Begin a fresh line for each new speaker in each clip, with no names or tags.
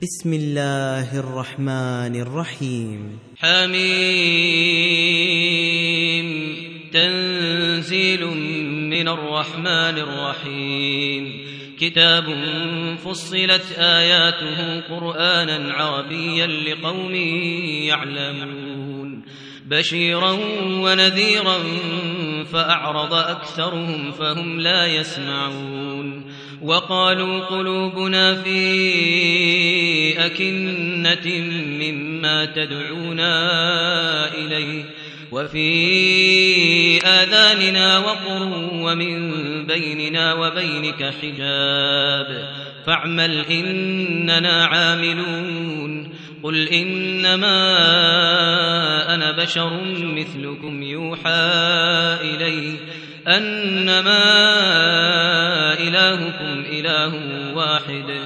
بسم الله الرحمن الرحيم.
حميم. تنزيل من الرحمن الرحيم. كتاب فصلت آياته قرآنا عربيا لقوم يعلمون بشيرا ونذيرا فأعرض أكثرهم فهم لا يسمعون وقالوا قلوبنا في أكنة مما تدعونا إليه وفي آذاننا وقر ومن بيننا وبينك حجاب فاعمل إننا عاملون قل إنما أنا بشر مثلكم يوحى إلي أنما إلهكم إله واحد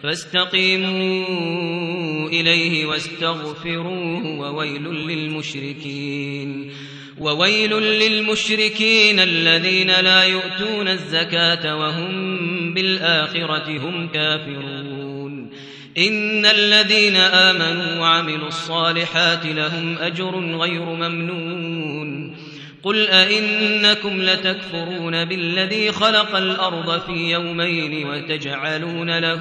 فاستقيموا إليه واستغفروه وويل للمشركين الذين لا يؤتون الزكاة وهم بالآخرة هم كافرون إن الذين آمنوا وعملوا الصالحات لهم أجر غير ممنون قل أئنكم لتكفرون بالذي خلق الأرض في يومين وتجعلون له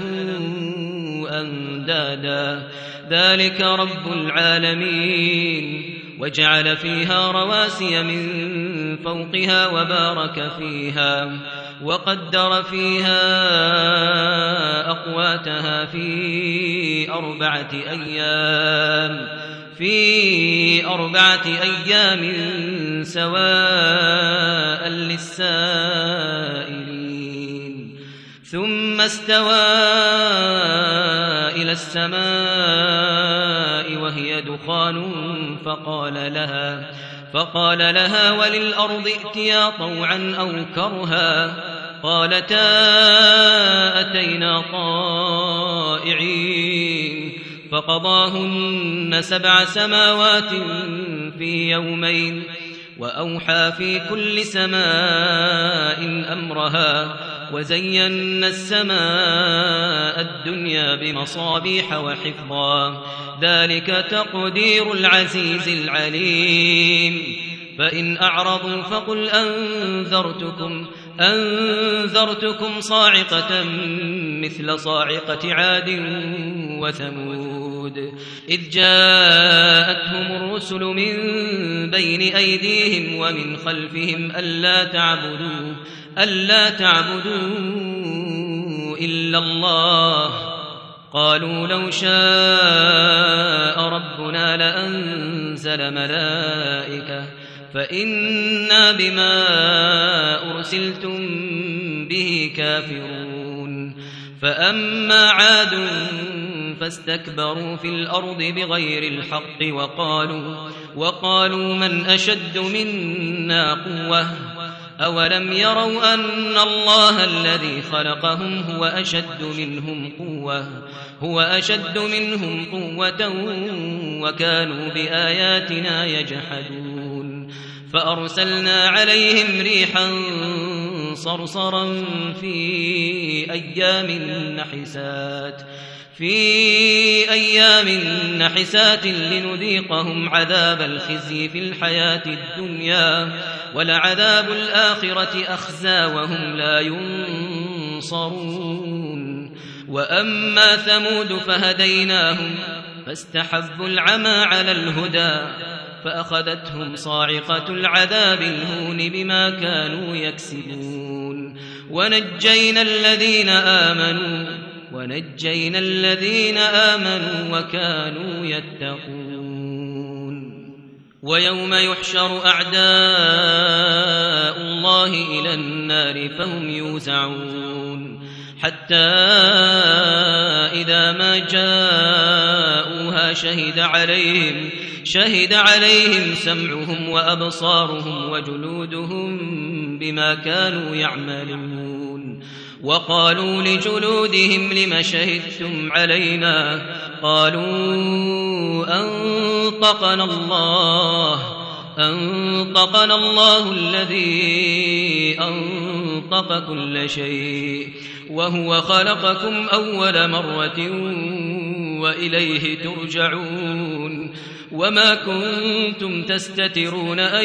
أندادا ذلك رب العالمين وجعل فيها رواسي من فوقها وبارك فيها وقدر فيها أقواتها في أربعة أيام سواء للسائلين ثم استوى إلى السماء وهي دخان فقال لها وللأرض ائتيا طوعا أو كرها قالتا أتينا طائعين فقضاهن 7 سماوات في يومين وأوحى في كل سماء أمرها وزينا السماء الدنيا بمصابيح وحفظا ذلك تقدير العزيز العليم فإن أعرضوا فقل أنذرتكم صاعقة مثل صاعقة عاد وثمود إذ جاءتهم الرسل من بين أيديهم ومن خلفهم ألا تعبدوا إلا الله قالوا لو شاء ربنا لأنزل ملائكة فإنا بما أرسلتم به كافرون فأما عاد فاستكبروا في الأرض بغير الحق وقالوا من أشد منا قوة أولم يروا أن الله الذي خلقهم هو أشد منهم قوة وكانوا بآياتنا يجحدون فأرسلنا عليهم ريحا صرصرا في أيام نحسات لنذيقهم عذاب الخزي في الحياة الدنيا ولعذاب الآخرة أخزى وهم لا ينصرون وأما ثمود فهديناهم فاستحبوا العمى على الهدى فأخذتهم صاعقة العذاب الهون بما كانوا يكسبون ونجينا الذين آمنوا وكانوا يتقون ويوم يحشر أعداء الله إلى النار فهم يوزعون حتى إذا ما جاءوها شهد عليهم سمعهم وأبصارهم وجلودهم بما كانوا يعملون وقالوا لجلودهم لم شهدتم علينا قالوا أنطقنا الله الذي أنطق كل شيء وهو خلقكم أول مرة وإليه ترجعون وما كنتم تستترون أن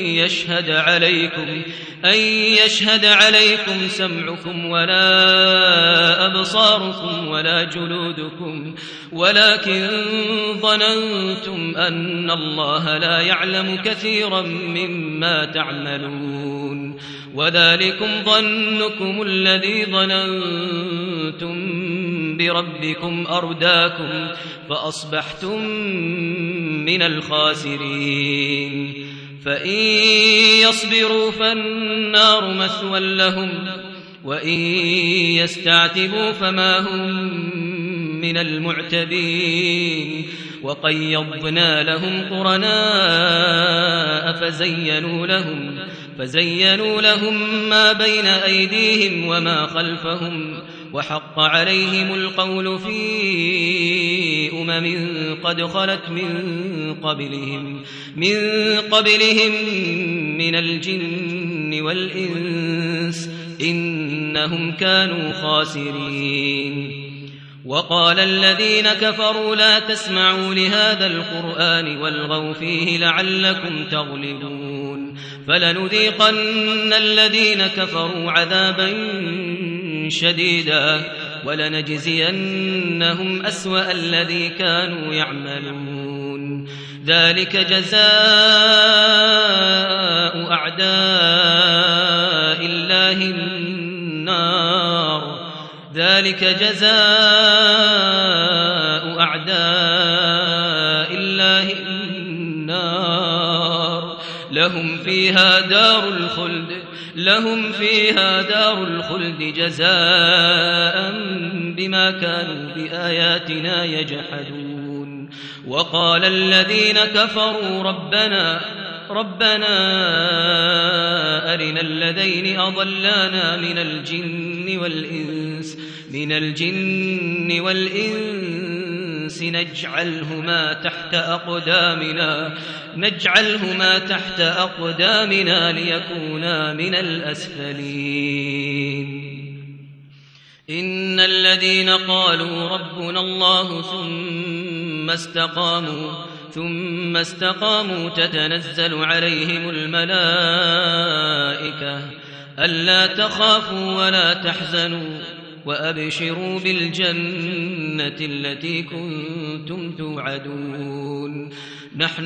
يشهد عليكم سمعكم ولا أبصاركم ولا جلودكم ولكن ظننتم أن الله لا يعلم كثيرا مما تعملون وذلكم ظنكم الذي ظننتم بربكم أرداكم فأصبحتم من الخاسرين فإن يصبروا فالنار مثوى لهم وإن يستعتبوا فما هم من المعتبين وقيضنا لهم قرناء فزينوا لهم ما بين أيديهم وما خلفهم وحق عليهم القول في قد خلت من قبلهم من الجن والإنس إنهم كانوا خاسرين وقال الذين كفروا لا تسمعوا لهذا القرآن والغوا فيه لعلكم تغلبون فلنذيقن الذين كفروا عذابا شديدا ولنجزينهم أسوأ الذي كانوا يعملون ذلك جزاء أعداء الله النار لهم فيها دار الخلد جزاء بما كانوا بآياتنا يجحدون وقال الذين كفروا ربنا أرنا الذين أضلانا من الجن والإنس نجعلهما تحت أقدامنا ليكونا من الأسفلين إن الذين قالوا ربنا الله ثم استقاموا تتنزل عليهم الملائكة ألا تخافوا ولا تحزنوا وأبشروا بالجنة التي كنتم توعدون نحن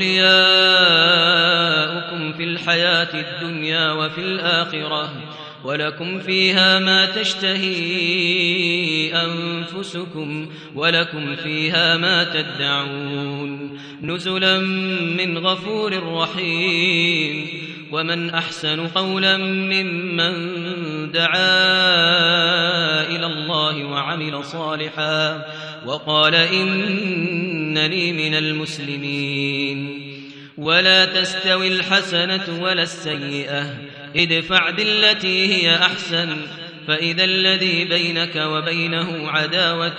أولياؤكم في الحياة الدنيا وفي الآخرة ولكم فيها ما تشتهي أنفسكم ولكم فيها ما تدعون نزلا من غفور رحيم ومن أحسن قولا ممن دعا إلى الله وعمل صالحا وقال إنني من المسلمين ولا تستوي الحسنة ولا السيئة ادفع بالتي هي أحسن فإذا الذي بينك وبينه عداوة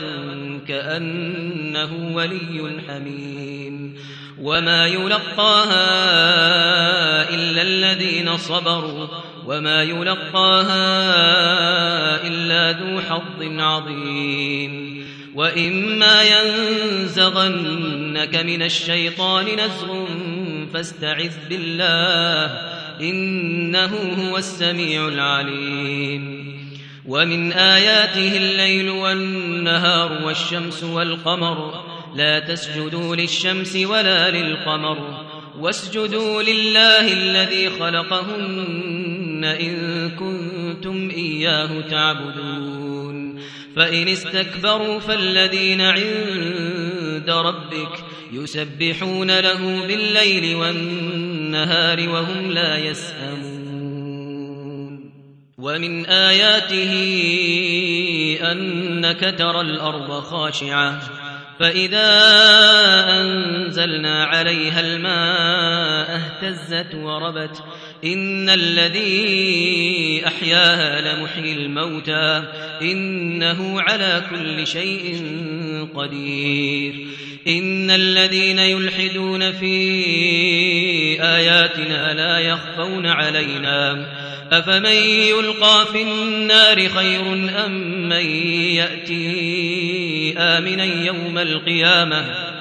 كأنه ولي حميم وما يلقاها إلا الذين صبروا وما يلقاها إلا ذو حظ عظيم وإما ينزغنك من الشيطان نزغ فاستعذ بالله إنه هو السميع العليم ومن آياته الليل والنهار والشمس والقمر لا تسجدوا للشمس ولا للقمر واسجدوا لله الذي خلقهن إن كنتم إياه تعبدون فإن استكبروا فالذين عند ربك يسبحون له بالليل والنهار وهم لا يسأمون ومن آياته أنك ترى الأرض خاشعة فإذا أنزلنا عليها الماء اهتزت وربت إن الذي أحياها لمحيي الموتى إنه على كل شيء قدير إن الذين يلحدون في آياتنا لا يخفون علينا أفمن يلقى في النار خير أم من يأتي آمنا يوم القيامة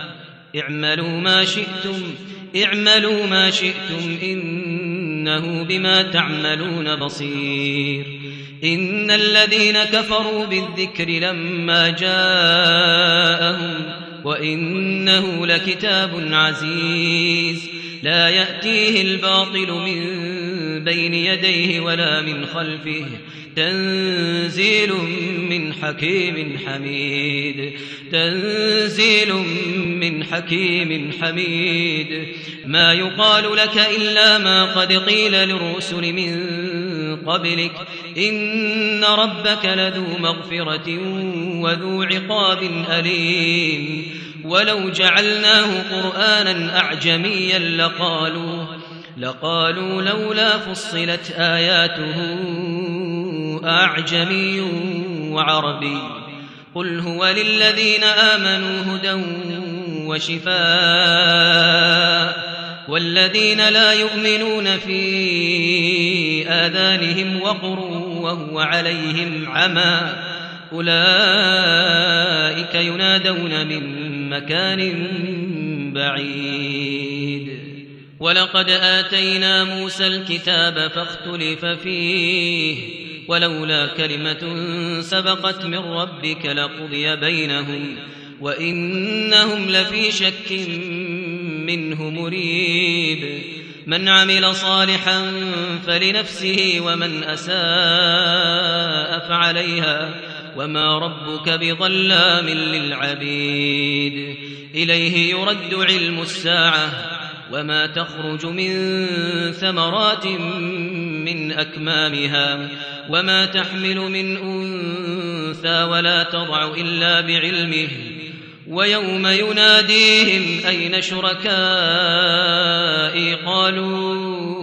اعملوا ما شئتم إنه بما تعملون بصير إن الذين كفروا بالذكر لما جاءهم وإنه لكتاب عزيز لا يأتيه الباطل من بين يديه ولا من خلفه تنزيل من حكيم حميد ما يقال لك إلا ما قد قيل للرسل من قبلك إن ربك لذو مغفرة وذو عقاب أليم ولو جعلناه قرآنا أعجميا لقالوا لولا فصلت آياته أعجمي وعربي قل هو للذين آمنوا هدى وشفاء والذين لا يؤمنون في آذانهم وقر وهو عليهم عمى أولئك ينادون من مكان بعيد ولقد آتينا موسى الكتاب فاختلف فيه ولولا كلمة سبقت من ربك لقضي بينهم وإنهم لفي شك منه مريب من عمل صالحا فلنفسه ومن أساء فعليها وما ربك بظلام للعبيد إليه يرد علم الساعة وما تخرج من ثمرات من أكمامها وما تحمل من أنثى ولا تضع إلا بعلمه ويوم يناديهم أين شركائي قالوا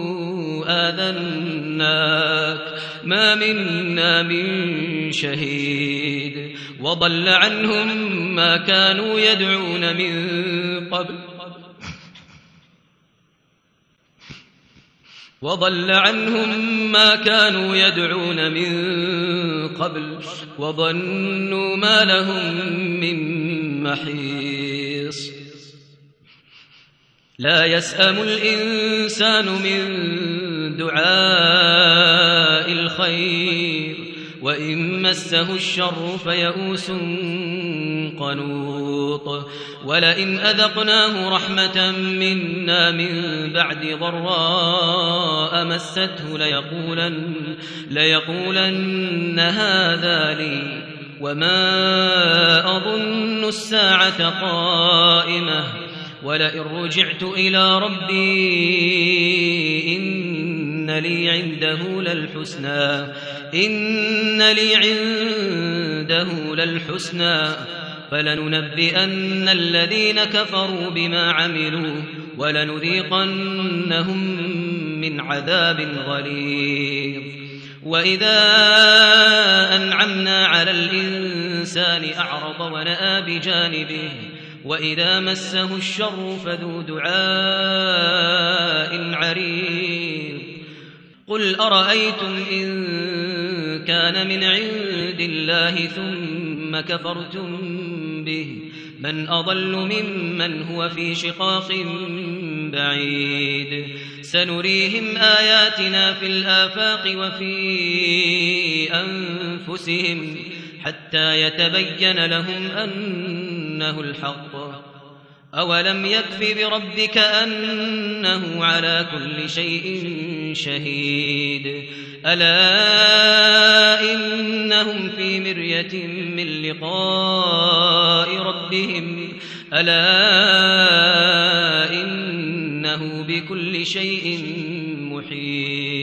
آذناك ما منا من شهيد وضل عنهم ما كانوا يدعون من قبل وظنوا ما لهم من محيص لا يسأم الإنسان من دعاء الخير وإن مسه الشر فيئوس قنوط ولئن أذقناه رحمة منا من بعد ضراء مسته ليقولن هذا لي وما أظن الساعة قائمة ولئن رجعت إلى ربي إن لي عنده للحسنى فلننبئن الذين كفروا بما عملوا ولنذيقنهم من عذاب غليظ وإذا أنعمنا على الإنسان أعرض ونأى بجانبه وإذا مسه الشر فذو دعاء عريض قل أرأيتم إن كان من عند الله ثم كفرتم به من أضل ممن هو في شقاق بعيد سنريهم آياتنا في الآفاق وفي أنفسهم حتى يتبين لهم أنه الحق أولم يكف بربك أنه على كل شيء شهيد ألا إنهم في مرية من لقاء ربهم ألا إنه بكل شيء محيط